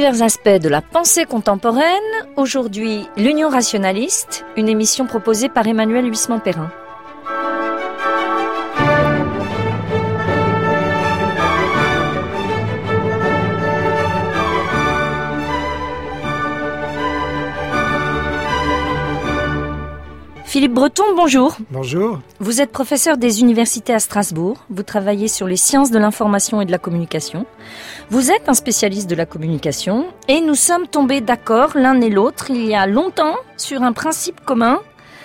divers aspects de la pensée contemporaine. Aujourd'hui, l'Union rationaliste, une émission proposée par Emmanuel Huisman-Perrin. Philippe Breton, bonjour. Bonjour. Vous êtes professeur des universités à Strasbourg. Vous travaillez sur les sciences de l'information et de la communication. Vous êtes un spécialiste de la communication et nous sommes tombés d'accord l'un et l'autre il y a longtemps sur un principe commun.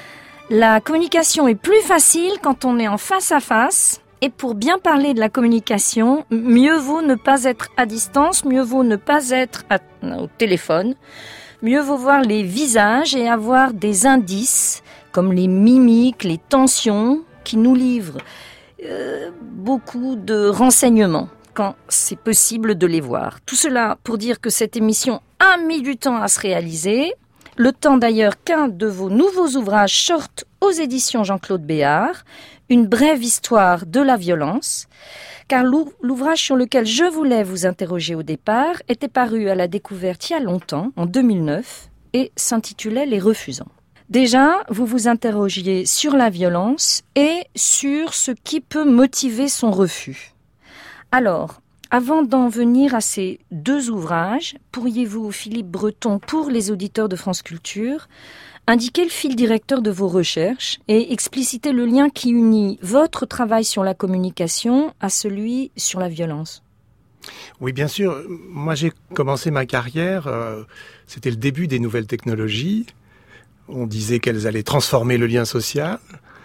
La communication est plus facile quand on est en face à face. Et pour bien parler de la communication, mieux vaut ne pas être à distance, mieux vaut ne pas être au téléphone. Mieux vaut voir les visages et avoir des indices comme les mimiques, les tensions, qui nous livrent beaucoup de renseignements quand c'est possible de les voir. Tout cela pour dire que cette émission a mis du temps à se réaliser. Le temps d'ailleurs qu'un de vos nouveaux ouvrages sorte aux éditions Jean-Claude Béard, une brève histoire de la violence, car l'ouvrage sur lequel je voulais vous interroger au départ était paru à la Découverte il y a longtemps, en 2009, et s'intitulait « Les refusants ». Déjà, vous vous interrogiez sur la violence et sur ce qui peut motiver son refus. Alors, avant d'en venir à ces deux ouvrages, pourriez-vous, Philippe Breton, pour les auditeurs de France Culture, indiquer le fil directeur de vos recherches et expliciter le lien qui unit votre travail sur la communication à celui sur la violence? Oui, bien sûr. Moi, j'ai commencé ma carrière, c'était le début des nouvelles technologies. On disait qu'elles allaient transformer le lien social.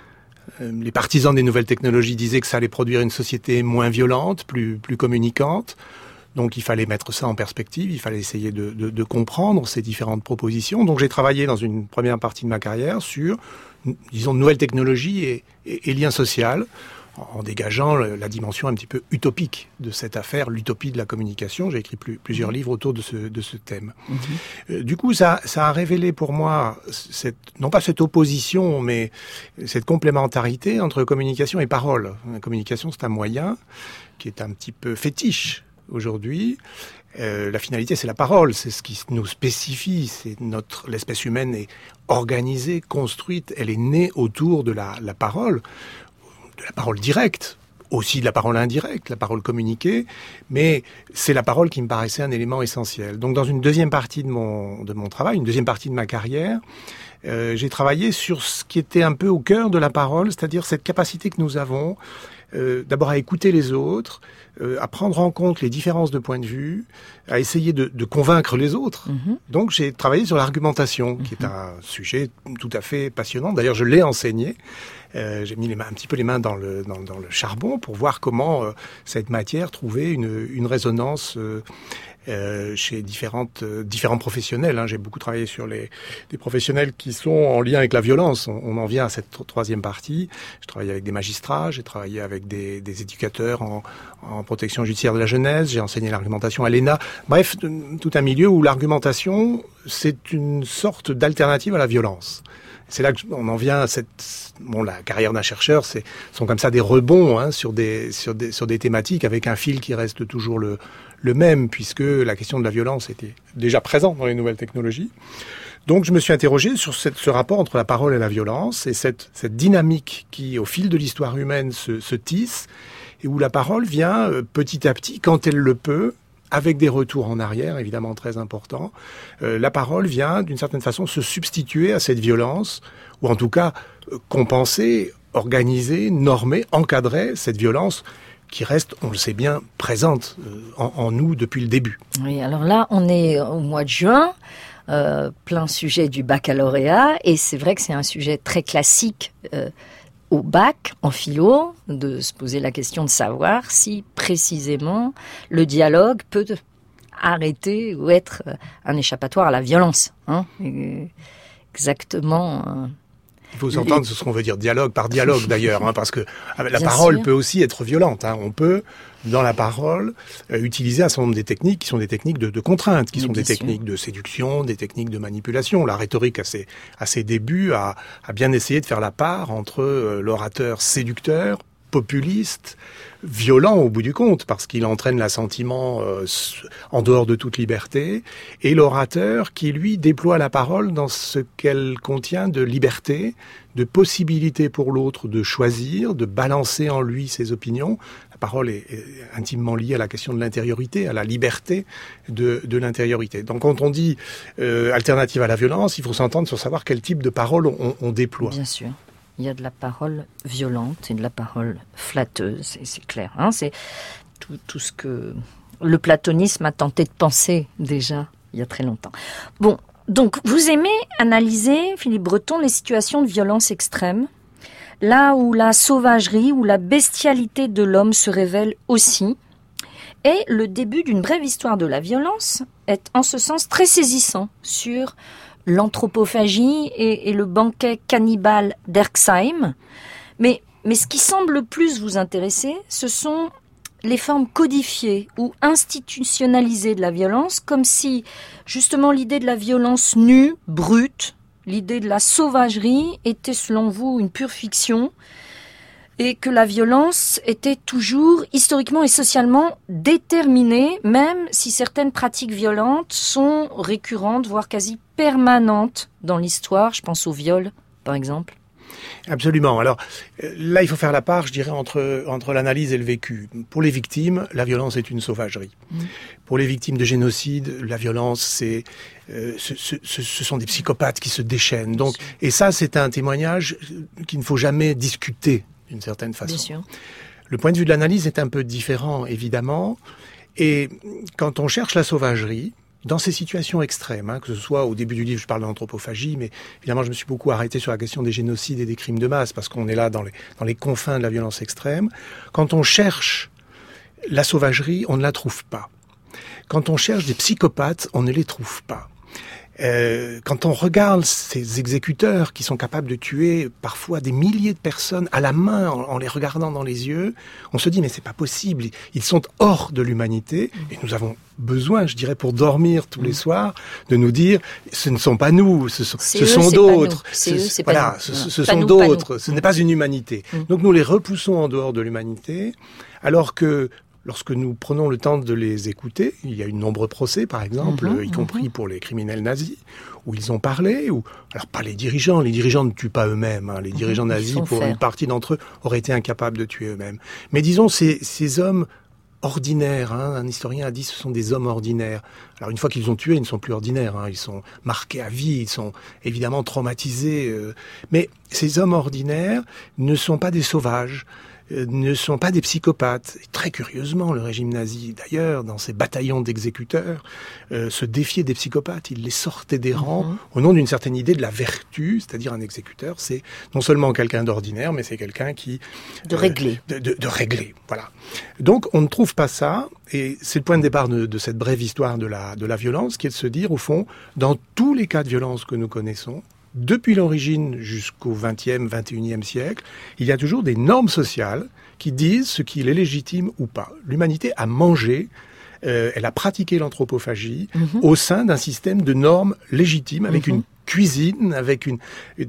Les partisans des nouvelles technologies disaient que ça allait produire une société moins violente, plus communicante. Donc il fallait mettre ça en perspective, il fallait essayer de comprendre ces différentes propositions. Donc j'ai travaillé dans une première partie de ma carrière sur, disons, nouvelles technologies et liens sociaux, en dégageant la dimension un petit peu utopique de cette affaire, l'utopie de la communication. J'ai écrit plusieurs livres autour de ce thème. Du coup, ça a révélé pour moi, non pas cette opposition, mais cette complémentarité entre communication et parole. La communication, c'est un moyen qui est un petit peu fétiche aujourd'hui. La finalité, c'est la parole, c'est ce qui nous spécifie. L'espèce humaine est organisée, construite, elle est née autour de la parole. De la parole directe, aussi de la parole indirecte, la parole communiquée, mais c'est la parole qui me paraissait un élément essentiel. Donc dans une deuxième partie de mon travail, une deuxième partie de ma carrière, j'ai travaillé sur ce qui était un peu au cœur de la parole, c'est-à-dire cette capacité que nous avons d'abord à écouter les autres, à prendre en compte les différences de point de vue, à essayer de convaincre les autres. Donc j'ai travaillé sur l'argumentation, qui est un sujet tout à fait passionnant. D'ailleurs, je l'ai enseigné. J'ai mis un petit peu les mains dans le charbon pour voir comment cette matière trouvait une résonance chez différents professionnels. J'ai beaucoup travaillé sur des professionnels qui sont en lien avec la violence. On en vient à cette troisième partie. J'ai travaillé avec des magistrats, j'ai travaillé avec des éducateurs en protection judiciaire de la jeunesse, j'ai enseigné l'argumentation à l'ENA. Bref, tout un milieu où l'argumentation, c'est une sorte d'alternative à la violence. C'est là qu'on en vient à la carrière d'un chercheur, sont comme ça des rebonds sur des thématiques avec un fil qui reste toujours le même, puisque la question de la violence était déjà présente dans les nouvelles technologies. Donc je me suis interrogé sur ce rapport entre la parole et la violence, et cette dynamique qui, au fil de l'histoire humaine, se tisse, et où la parole vient petit à petit, quand elle le peut, avec des retours en arrière, évidemment très importants, la parole vient, d'une certaine façon, se substituer à cette violence, ou en tout cas compenser, organiser, normer, encadrer cette violence qui reste, on le sait bien, présente en nous depuis le début. Oui, alors là, on est au mois de juin, plein sujet du baccalauréat, et c'est vrai que c'est un sujet très classique au bac, en philo, de se poser la question de savoir si, précisément, le dialogue peut arrêter ou être un échappatoire à la violence. Exactement. Il faut s'entendre sur ce qu'on veut dire dialogue par dialogue, d'ailleurs, parce que la parole peut aussi être violente. On peut, dans la parole, utiliser un certain nombre des techniques qui sont des techniques de contrainte, qui sont des techniques de séduction, des techniques de manipulation. La rhétorique, à ses débuts, a bien essayé de faire la part entre l'orateur séducteur, populiste, violent au bout du compte, parce qu'il entraîne l'assentiment en dehors de toute liberté, et l'orateur qui, lui, déploie la parole dans ce qu'elle contient de liberté, de possibilité pour l'autre de choisir, de balancer en lui ses opinions. La parole est intimement liée à la question de l'intériorité, à la liberté de l'intériorité. Donc quand on dit alternative à la violence, il faut s'entendre sur savoir quel type de parole on déploie. Bien sûr. Il y a de la parole violente et de la parole flatteuse, et c'est clair. Hein, c'est tout ce que le platonisme a tenté de penser déjà il y a très longtemps. Bon, donc vous aimez analyser, Philippe Breton, les situations de violence extrême, là où la sauvagerie ou la bestialité de l'homme se révèle aussi. Et le début d'une brève histoire de la violence est en ce sens très saisissant sur l'anthropophagie et le banquet cannibale d'Erxheim. Mais ce qui semble le plus vous intéresser, ce sont les formes codifiées ou institutionnalisées de la violence, comme si justement l'idée de la violence nue, brute, l'idée de la sauvagerie était selon vous une pure fiction, et que la violence était toujours historiquement et socialement déterminée, même si certaines pratiques violentes sont récurrentes, voire quasi permanentes dans l'histoire. Je pense au viol, par exemple. Absolument. Alors là, il faut faire la part, je dirais, entre l'analyse et le vécu. Pour les victimes, la violence est une sauvagerie. Pour les victimes de génocide, la violence, ce sont des psychopathes qui se déchaînent. Donc, et ça, c'est un témoignage qu'il ne faut jamais discuter d'une certaine façon. Bien sûr. Le point de vue de l'analyse est un peu différent, évidemment. Et quand on cherche la sauvagerie, dans ces situations extrêmes, que ce soit au début du livre, je parle de l'anthropophagie, mais évidemment, je me suis beaucoup arrêté sur la question des génocides et des crimes de masse, parce qu'on est là dans les confins de la violence extrême. Quand on cherche la sauvagerie, on ne la trouve pas. Quand on cherche des psychopathes, on ne les trouve pas. Quand on regarde ces exécuteurs qui sont capables de tuer parfois des milliers de personnes à la main en les regardant dans les yeux, on se dit mais c'est pas possible, ils sont hors de l'humanité et nous avons besoin, je dirais, pour dormir tous les soirs, de nous dire ce ne sont pas nous, ce sont d'autres. Ce sont d'autres, ce n'est pas une humanité. Donc nous les repoussons en dehors de l'humanité, alors que lorsque nous prenons le temps de les écouter, il y a eu de nombreux procès, par exemple, y compris pour les criminels nazis, où ils ont parlé, alors pas les dirigeants ne tuent pas eux-mêmes, les dirigeants nazis, pour une partie d'entre eux, auraient été incapables de tuer eux-mêmes. Mais disons, ces hommes ordinaires, un historien a dit ce sont des hommes ordinaires. Alors une fois qu'ils ont tué, ils ne sont plus ordinaires, ils sont marqués à vie, ils sont évidemment traumatisés. Mais ces hommes ordinaires ne sont pas des sauvages, ne sont pas des psychopathes. Et très curieusement, le régime nazi, d'ailleurs, dans ses bataillons d'exécuteurs, se défiait des psychopathes. Il les sortait des rangs au nom d'une certaine idée de la vertu, c'est-à-dire un exécuteur, c'est non seulement quelqu'un d'ordinaire, mais c'est quelqu'un qui... De régler. De régler, voilà. Donc, on ne trouve pas ça, et c'est le point de départ de cette brève histoire de la violence, qui est de se dire, au fond, dans tous les cas de violence que nous connaissons, depuis l'origine jusqu'au XXe, XXIe siècle, il y a toujours des normes sociales qui disent ce qu'il est légitime ou pas. L'humanité a mangé, elle a pratiqué l'anthropophagie au sein d'un système de normes légitimes, avec une cuisine, avec une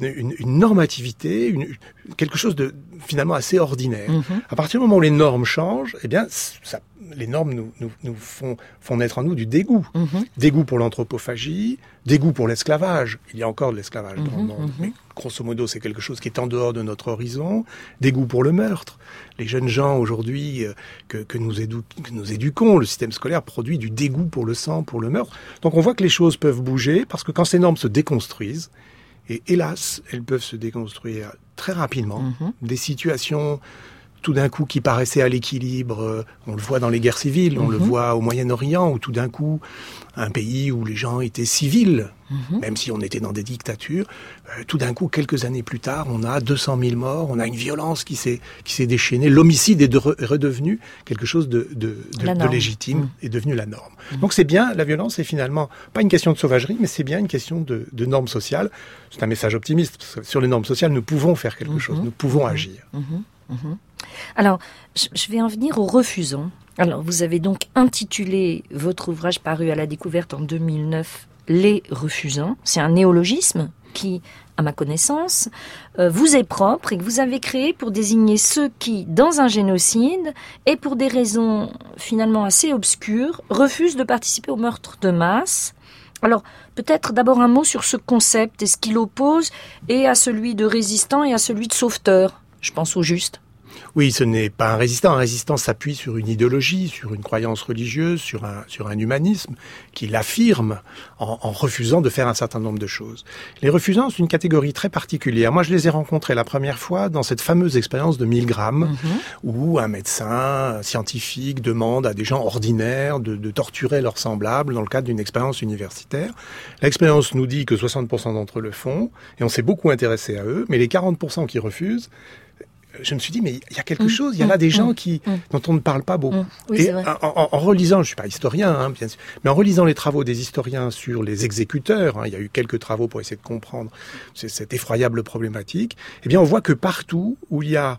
normativité, quelque chose de finalement assez ordinaire. À partir du moment où les normes changent, eh bien, les normes nous font naître en nous du dégoût. Dégoût pour l'anthropophagie, dégoût pour l'esclavage. Il y a encore de l'esclavage dans le monde, mais grosso modo, c'est quelque chose qui est en dehors de notre horizon. Dégoût pour le meurtre. Les jeunes gens aujourd'hui que nous éduquons, le système scolaire produit du dégoût pour le sang, pour le meurtre. Donc on voit que les choses peuvent bouger, parce que quand ces normes se déconstruisent, et hélas, elles peuvent se déconstruire très rapidement, des situations tout d'un coup qui paraissaient à l'équilibre, on le voit dans les guerres civiles, on le voit au Moyen-Orient, où tout d'un coup, un pays où les gens étaient civils, même si on était dans des dictatures, tout d'un coup, quelques années plus tard, on a 200 000 morts, on a une violence qui s'est déchaînée, l'homicide est redevenu quelque chose de légitime, est devenu la norme. Donc c'est bien, la violence est finalement pas une question de sauvagerie, mais c'est bien une question de normes sociales. C'est un message optimiste, parce que sur les normes sociales, nous pouvons faire quelque chose, nous pouvons agir. Alors, je vais en venir aux refusants. Alors, vous avez donc intitulé votre ouvrage paru à la Découverte en 2009, Les refusants. C'est un néologisme. qui, à ma connaissance, vous est propre et que vous avez créé pour désigner ceux qui, dans un génocide, et pour des raisons finalement assez obscures, refusent de participer au meurtre de masse. Alors, peut-être d'abord un mot sur ce concept et ce qu'il oppose et à celui de résistant et à celui de sauveteur. Je pense au juste. Oui, ce n'est pas un résistant. Un résistant s'appuie sur une idéologie, sur une croyance religieuse, sur un humanisme qui l'affirme en refusant de faire un certain nombre de choses. Les refusants, c'est une catégorie très particulière. Moi, je les ai rencontrés la première fois dans cette fameuse expérience de Milgram, où un médecin scientifique demande à des gens ordinaires de torturer leurs semblables dans le cadre d'une expérience universitaire. L'expérience nous dit que 60% d'entre eux le font, et on s'est beaucoup intéressé à eux, mais les 40% qui refusent, je me suis dit, mais il y a quelque chose, il y a là des gens dont on ne parle pas beaucoup. Oui, et en relisant, je suis pas historien, bien sûr, mais en relisant les travaux des historiens sur les exécuteurs, il y a eu quelques travaux pour essayer de comprendre cette effroyable problématique, eh bien on voit que partout où il y a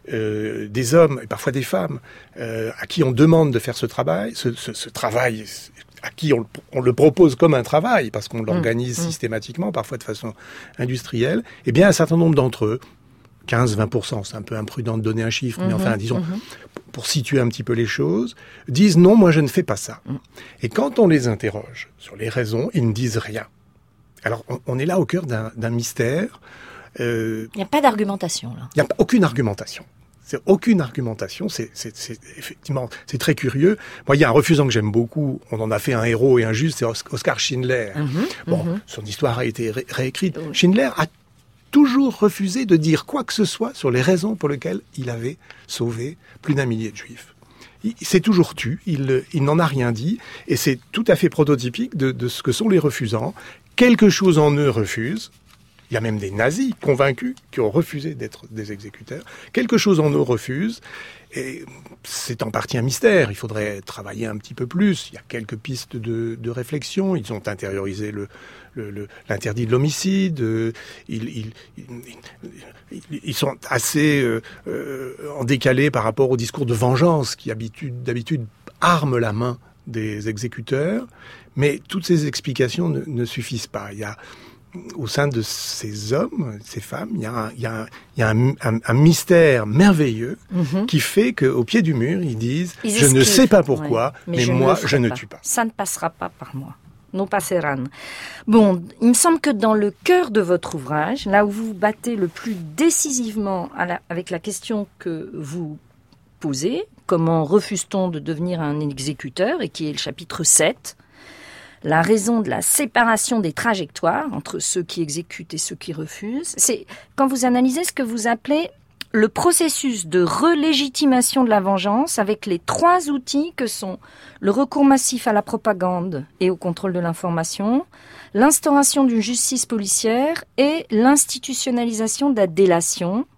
des hommes, et parfois des femmes, à qui on demande de faire ce travail, ce travail à qui on le propose comme un travail, parce qu'on l'organise systématiquement, parfois de façon industrielle, eh bien un certain nombre d'entre eux, 15-20%, c'est un peu imprudent de donner un chiffre, mais enfin, disons, pour situer un petit peu les choses, disent non, moi je ne fais pas ça. Et quand on les interroge sur les raisons, ils ne disent rien. Alors, on est là au cœur d'un mystère. Il n'y a pas d'argumentation, là. Il n'y a aucune argumentation. C'est aucune argumentation, c'est effectivement, c'est très curieux. Moi, il y a un refusant que j'aime beaucoup, on en a fait un héros et un juste, c'est Oskar Schindler. Son histoire a été réécrite. Schindler a toujours refusé de dire quoi que ce soit sur les raisons pour lesquelles il avait sauvé plus d'1 millier de Juifs. Il s'est toujours tu, il n'en a rien dit, et c'est tout à fait prototypique de ce que sont les refusants. Quelque chose en eux refuse. Il y a même des nazis convaincus qui ont refusé d'être des exécuteurs. Quelque chose en eux refuse, et c'est en partie un mystère. Il faudrait travailler un petit peu plus. Il y a quelques pistes de réflexion. Ils ont intériorisé l'interdit de l'homicide. Ils sont assez en décalé par rapport au discours de vengeance qui d'habitude arme la main des exécuteurs. Mais toutes ces explications ne suffisent pas. Il y a au sein de ces hommes, ces femmes, il y a un mystère merveilleux qui fait qu'au pied du mur, ils disent « Je ne sais pas pourquoi, mais moi, je ne tue pas. » Ça ne passera pas par moi. Non passeran. Bon, il me semble que dans le cœur de votre ouvrage, là où vous vous battez le plus décisivement avec la question que vous posez, comment refuse-t-on de devenir un exécuteur, et qui est le chapitre 7, la raison de la séparation des trajectoires entre ceux qui exécutent et ceux qui refusent, c'est quand vous analysez ce que vous appelez le processus de relégitimation de la vengeance avec les 3 outils que sont le recours massif à la propagande et au contrôle de l'information, l'instauration d'une justice policière et l'institutionnalisation de la délation.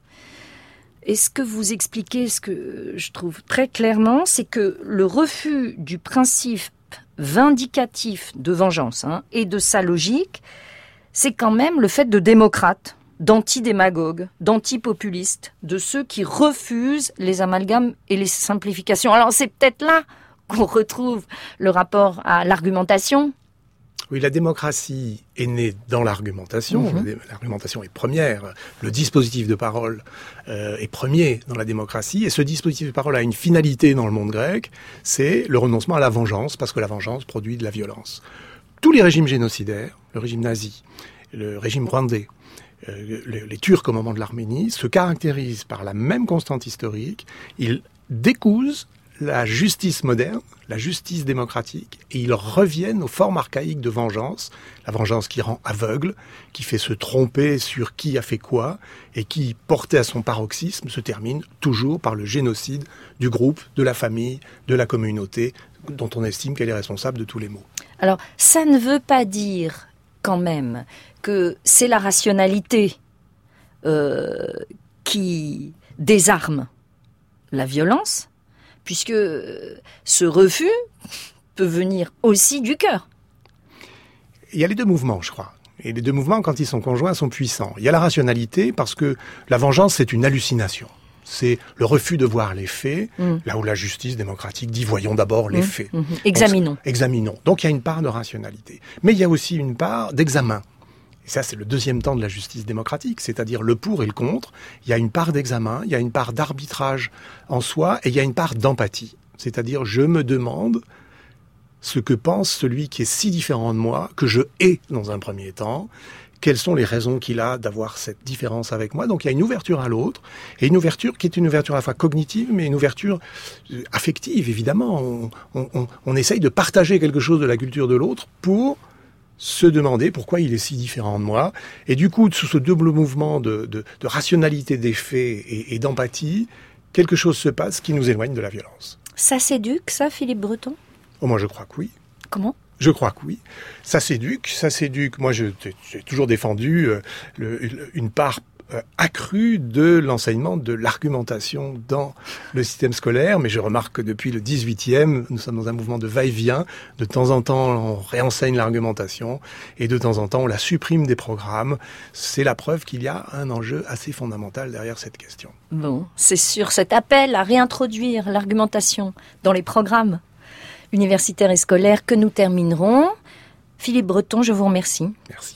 Et ce que vous expliquez, ce que je trouve très clairement, c'est que le refus du principe vindicatif de vengeance et de sa logique, c'est quand même le fait de démocrates, d'antidémagogues, d'antipopulistes, de ceux qui refusent les amalgames et les simplifications. Alors c'est peut-être là qu'on retrouve le rapport à l'argumentation. Oui, la démocratie est née dans l'argumentation. L'argumentation est première. Le dispositif de parole est premier dans la démocratie. Et ce dispositif de parole a une finalité dans le monde grec, c'est le renoncement à la vengeance, parce que la vengeance produit de la violence. Tous les régimes génocidaires, le régime nazi, le régime rwandais, les Turcs au moment de l'Arménie, se caractérisent par la même constante historique. Ils décousent la justice moderne, la justice démocratique, et ils reviennent aux formes archaïques de vengeance, la vengeance qui rend aveugle, qui fait se tromper sur qui a fait quoi, et qui, portée à son paroxysme, se termine toujours par le génocide du groupe, de la famille, de la communauté, dont on estime qu'elle est responsable de tous les maux. Alors, ça ne veut pas dire, quand même, que c'est la rationalité qui désarme la violence, puisque ce refus peut venir aussi du cœur. Il y a les deux mouvements, je crois. Et les deux mouvements, quand ils sont conjoints, sont puissants. Il y a la rationalité, parce que la vengeance, c'est une hallucination. C'est le refus de voir les faits, là où la justice démocratique dit « voyons d'abord les faits ». Examinons. Examinons. Donc il y a une part de rationalité. Mais il y a aussi une part d'examen. Et ça, c'est le deuxième temps de la justice démocratique, c'est-à-dire le pour et le contre. Il y a une part d'examen, il y a une part d'arbitrage en soi, et il y a une part d'empathie. C'est-à-dire, je me demande ce que pense celui qui est si différent de moi, que je hais dans un premier temps, quelles sont les raisons qu'il a d'avoir cette différence avec moi. Donc il y a une ouverture à l'autre, et une ouverture qui est une ouverture à la fois cognitive, mais une ouverture affective, évidemment. On essaye de partager quelque chose de la culture de l'autre pour se demander pourquoi il est si différent de moi. Et du coup, sous ce double mouvement de rationalité des faits et d'empathie, quelque chose se passe qui nous éloigne de la violence. Ça s'éduque, ça, Philippe Breton ? Oh, moi, je crois que oui. Comment ? Je crois que oui. Ça s'éduque. Moi, j'ai toujours défendu une part accrue de l'enseignement, de l'argumentation dans le système scolaire, mais je remarque que depuis le 18e, nous sommes dans un mouvement de va-et-vient. De temps en temps, on réenseigne l'argumentation, et de temps en temps, on la supprime des programmes. C'est la preuve qu'il y a un enjeu assez fondamental derrière cette question. Bon, c'est sur cet appel à réintroduire l'argumentation dans les programmes universitaires et scolaires que nous terminerons. Philippe Breton, je vous remercie. Merci.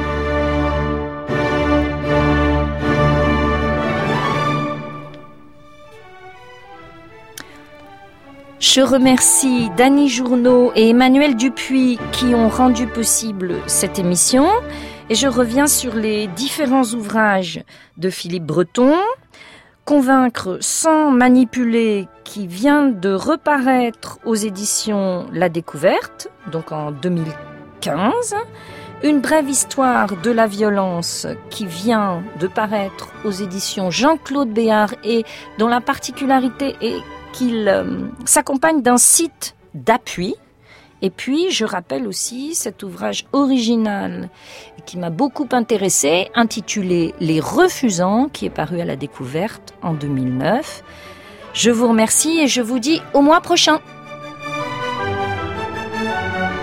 Je remercie Dany Journeau et Emmanuel Dupuis qui ont rendu possible cette émission. Et je reviens sur les différents ouvrages de Philippe Breton. Convaincre sans manipuler, qui vient de reparaître aux éditions La Découverte, donc en 2015. Une brève histoire de la violence, qui vient de paraître aux éditions Jean-Claude Béard et dont la particularité est qu'il s'accompagne d'un site d'appui. Et puis, je rappelle aussi cet ouvrage original qui m'a beaucoup intéressé, intitulé « Les refusants », qui est paru à La Découverte en 2009. Je vous remercie et je vous dis au mois prochain.